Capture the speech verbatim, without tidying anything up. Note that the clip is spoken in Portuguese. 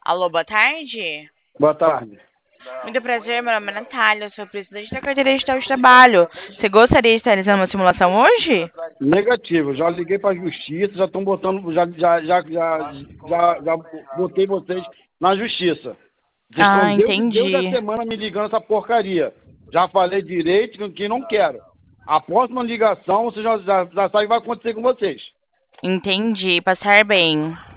Alô, boa tarde. Boa tarde. Muito prazer, meu nome é Natália, eu sou presidente da Carteira Digital de Trabalho. Você gostaria de estar realizando uma simulação hoje? Negativo, já liguei para a justiça, já estão botando, já, já, já, já, já, já botei vocês na justiça. Vocês Ah, estão Deus, Deus da entendi. semana me ligando essa porcaria. Já falei direito que não quero. A próxima ligação, você já, já, já sabe o que vai acontecer com vocês. Entendi, passar bem.